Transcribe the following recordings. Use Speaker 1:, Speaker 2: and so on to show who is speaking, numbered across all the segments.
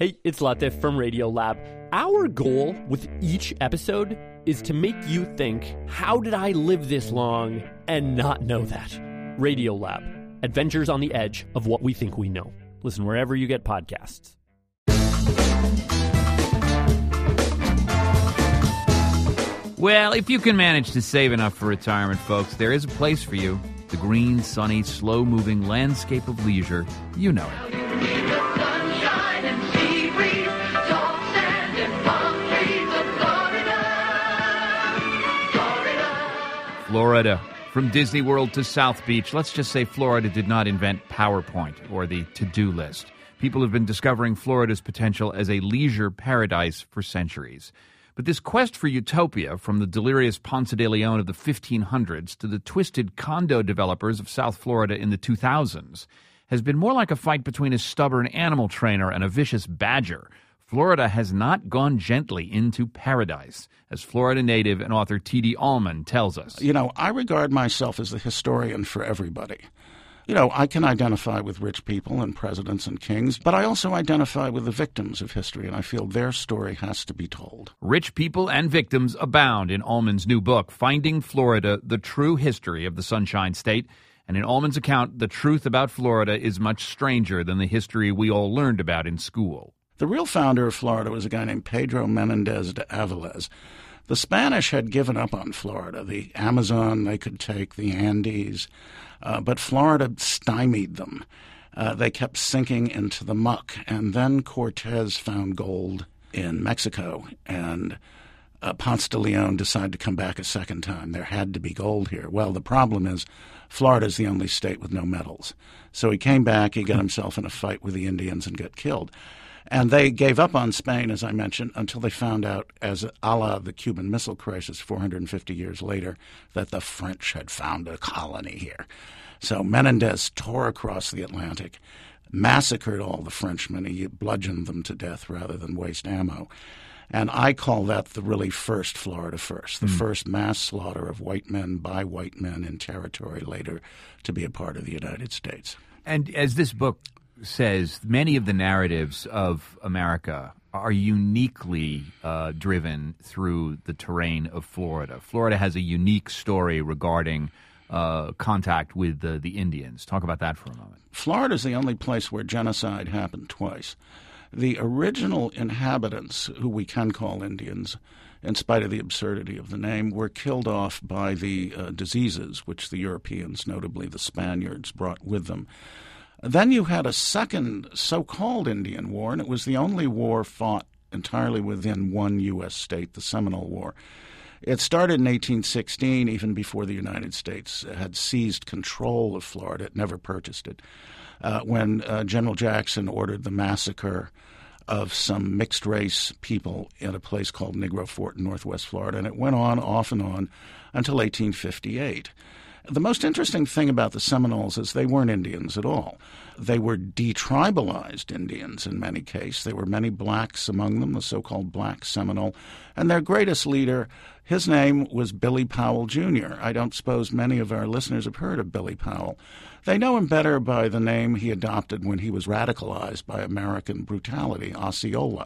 Speaker 1: Hey, it's Latif from Radiolab. Our goal with each episode is to make you think, how did I live this long and not know that? Radiolab, adventures on the edge of what we think we know. Listen wherever you get podcasts.
Speaker 2: Well, if you can manage to save enough for retirement, folks, there is a place for you. The green, sunny, slow-moving landscape of leisure. You know it. Florida. From Disney World to South Beach, let's just say Florida did not invent PowerPoint or the to-do list. People have been discovering Florida's potential as a leisure paradise for centuries. But this quest for utopia, from the delirious Ponce de Leon of the 1500s to the twisted condo developers of South Florida in the 2000s, has been more like a fight between a stubborn animal trainer and a vicious badger. Florida has not gone gently into paradise, as Florida native and author T.D. Allman tells us.
Speaker 3: You know, I regard myself as the historian for everybody. You know, I can identify with rich people and presidents and kings, but I also identify with the victims of history, and I feel their story has to be told.
Speaker 2: Rich people and victims abound in Allman's new book, Finding Florida, The True History of the Sunshine State. And in Allman's account, the truth about Florida is much stranger than the history we all learned about in school.
Speaker 3: The real founder of Florida was a guy named Pedro Menendez de Avilés. The Spanish had given up on Florida. The Amazon they could take, the Andes, but Florida stymied them. They kept sinking into the muck. And then Cortez found gold in Mexico, and Ponce de Leon decided to come back a second time. There had to be gold here. Well, the problem is Florida's the only state with no metals. So he came back, he got himself in a fight with the Indians and got killed. And they gave up on Spain, as I mentioned, until they found out, as a la the Cuban Missile Crisis 450 years later, that the French had found a colony here. So Menendez tore across the Atlantic, massacred all the Frenchmen. He bludgeoned them to death rather than waste ammo. And I call that the really first Florida first, the first mass slaughter of white men by white men in territory later to be a part of the United States.
Speaker 2: And as this book says, many of the narratives of America are uniquely driven through the terrain of Florida. Florida has a unique story regarding contact with the Indians. Talk about that for a moment.
Speaker 3: Florida is the only place where genocide happened twice. The original inhabitants, who we can call Indians, in spite of the absurdity of the name, were killed off by the diseases which the Europeans, notably the Spaniards, brought with them. Then you had a second so-called Indian War, and it was the only war fought entirely within one U.S. state, the Seminole War. It started in 1816, even before the United States had seized control of Florida. It never purchased it. When General Jackson ordered the massacre of some mixed-race people in a place called Negro Fort in northwest Florida, and it went on, off and on, until 1858. The most interesting thing about the Seminoles is they weren't Indians at all. They were detribalized Indians in many cases. There were many blacks among them, the so-called Black Seminole. And their greatest leader, his name was Billy Powell, Jr. I don't suppose many of our listeners have heard of Billy Powell. They know him better by the name he adopted when he was radicalized by American brutality, Osceola.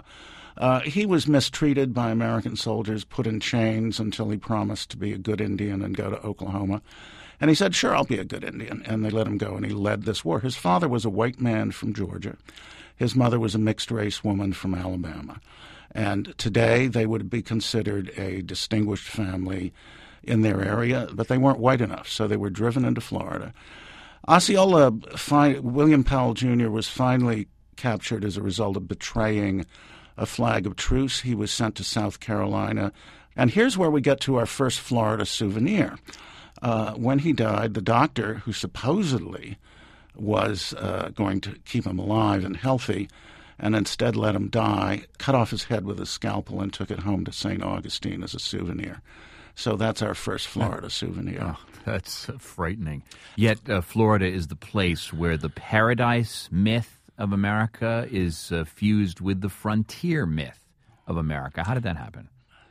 Speaker 3: He was mistreated by American soldiers, put in chains until he promised to be a good Indian and go to Oklahoma. And he said, sure, I'll be a good Indian. And they let him go, and he led this war. His father was a white man from Georgia. His mother was a mixed-race woman from Alabama. And today they would be considered a distinguished family in their area, but they weren't white enough, so they were driven into Florida. Osceola, William Powell Jr., was finally captured as a result of betraying a flag of truce. He was sent to South Carolina. And here's where we get to our first Florida souvenir. When he died, the doctor, who supposedly was going to keep him alive and healthy, and instead let him die, cut off his head with a scalpel and took it home to St. Augustine as a souvenir. So that's our first Florida souvenir.
Speaker 2: Oh, that's frightening. Yet Florida is the place where the paradise myth of America is fused with the frontier myth of America. How did that happen?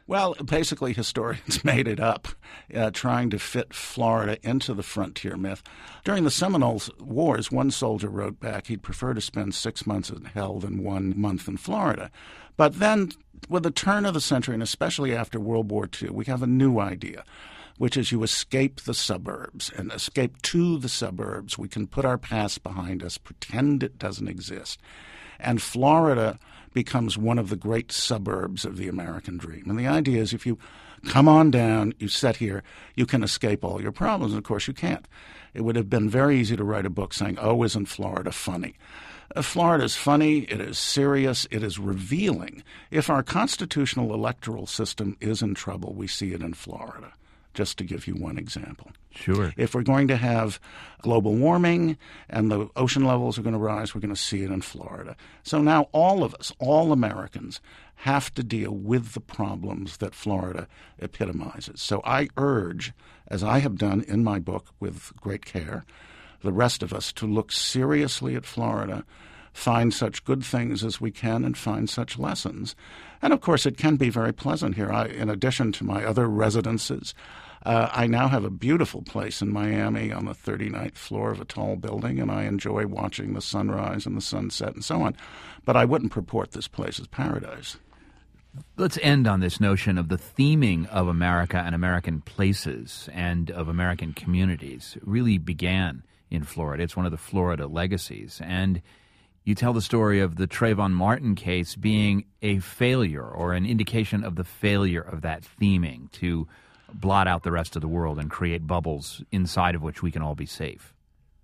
Speaker 3: Well, basically, historians made it up, trying to fit Florida into the frontier myth. During the Seminole Wars, one soldier wrote back he'd prefer to spend 6 months in hell than 1 month in Florida. But then, with the turn of the century, and especially after World War II, we have a new idea, which is you escape the suburbs and escape to the suburbs. We can put our past behind us, pretend it doesn't exist. And Florida becomes one of the great suburbs of the American dream. And the idea is if you come on down, you sit here, you can escape all your problems. And, of course, you can't. It would have been very easy to write a book saying, oh, isn't Florida funny? Florida is funny, it is serious, it is revealing. If our constitutional electoral system is in trouble, we see it in Florida, just to give you one example.
Speaker 2: Sure.
Speaker 3: If we're going to have global warming and the ocean levels are going to rise, we're going to see it in Florida. So now all of us, all Americans, have to deal with the problems that Florida epitomizes. So I urge, as I have done in my book with great care, the rest of us to look seriously at Florida, find such good things as we can, and find such lessons. And, of course, it can be very pleasant here. In addition to my other residences, I now have a beautiful place in Miami on the 39th floor of a tall building, and I enjoy watching the sunrise and the sunset and so on. But I wouldn't purport this place as paradise.
Speaker 2: Let's end on this notion of the theming of America and American places and of American communities. It really began in Florida. It's one of the Florida legacies. And you tell the story of the Trayvon Martin case being a failure or an indication of the failure of that theming to blot out the rest of the world and create bubbles inside of which we can all be safe.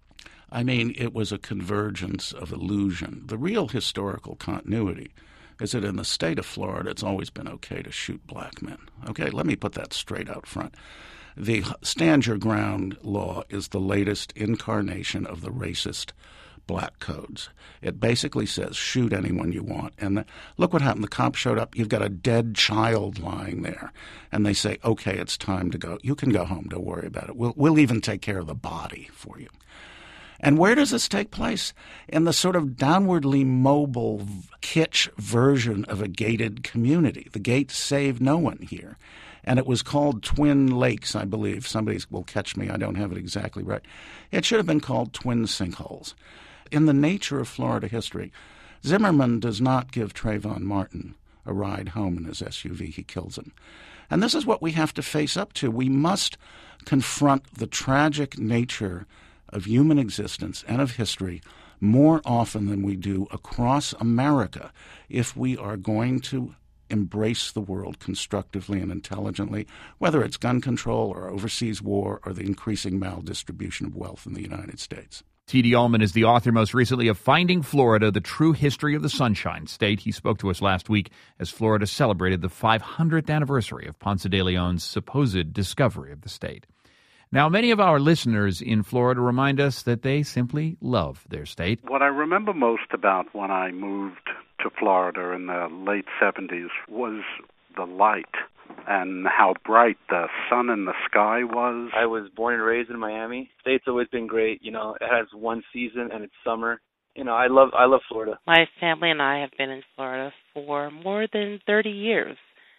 Speaker 3: I mean, it was a convergence of illusion. The real historical continuity is that in the state of Florida, it's always been okay to shoot black men. Okay, let me put that straight out front. The Stand Your Ground law is the latest incarnation of the racist black codes. It basically says shoot anyone you want. And look what happened. The cops showed up. You've got a dead child lying there. And they say, okay, it's time to go. You can go home. Don't worry about it. We'll even take care of the body for you. And where does this take place? In the sort of downwardly mobile, kitsch version of a gated community. The gates save no one here. And it was called Twin Lakes, I believe. Somebody will catch me. I don't have it exactly right. It should have been called Twin Sinkholes. In the nature of Florida history, Zimmerman does not give Trayvon Martin a ride home in his SUV. He kills him. And this is what we have to face up to. We must confront the tragic nature of human existence and of history more often than we do across America if we are going to embrace the world constructively and intelligently, whether it's gun control or overseas war or the increasing maldistribution of wealth in the United States.
Speaker 2: T.D. Allman is the author most recently of Finding Florida, The True History of the Sunshine State. He spoke to us last week as Florida celebrated the 500th anniversary of Ponce de Leon's supposed discovery of the state. Now, many of our listeners in Florida remind us that they simply love their state.
Speaker 4: What I remember most about when I moved to Florida in the late 70s was the light and how bright the sun in the sky was.
Speaker 5: I was born and raised in Miami. State's always been great. You know, it has one season and it's summer. You know, I love Florida.
Speaker 6: My family and I have been in Florida for more than 30 years.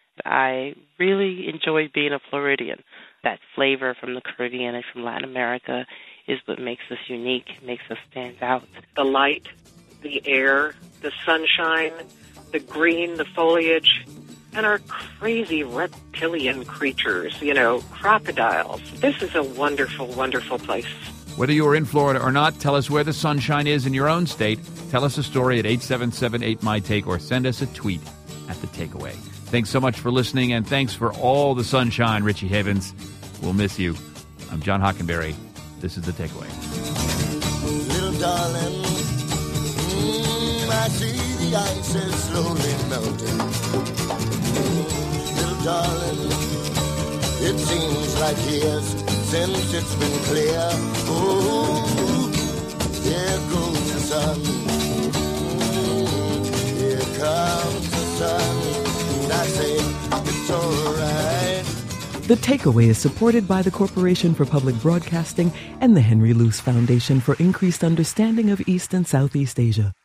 Speaker 6: I really enjoy being a Floridian. That flavor from the Caribbean and from Latin America is what makes us unique, makes us stand out.
Speaker 7: The light, the air, the sunshine, the green, the foliage, and our crazy reptilian creatures, you know, crocodiles. This is a wonderful, wonderful place.
Speaker 2: Whether you are in Florida or not, tell us where the sunshine is in your own state. Tell us a story at 877-8MY-TAKE or send us a tweet at The Takeaway. Thanks so much for listening, and thanks for all the sunshine, Richie Havens. We'll miss you. I'm John Hockenberry. This is The Takeaway.
Speaker 8: Little darling, I see the ice is slowly melting. Little darling, it seems like years since it's been clear. Oh, here goes the sun. Here comes the sun. I say it's all right.
Speaker 9: The Takeaway is supported by the Corporation for Public Broadcasting and the Henry Luce Foundation for Increased Understanding of East and Southeast Asia.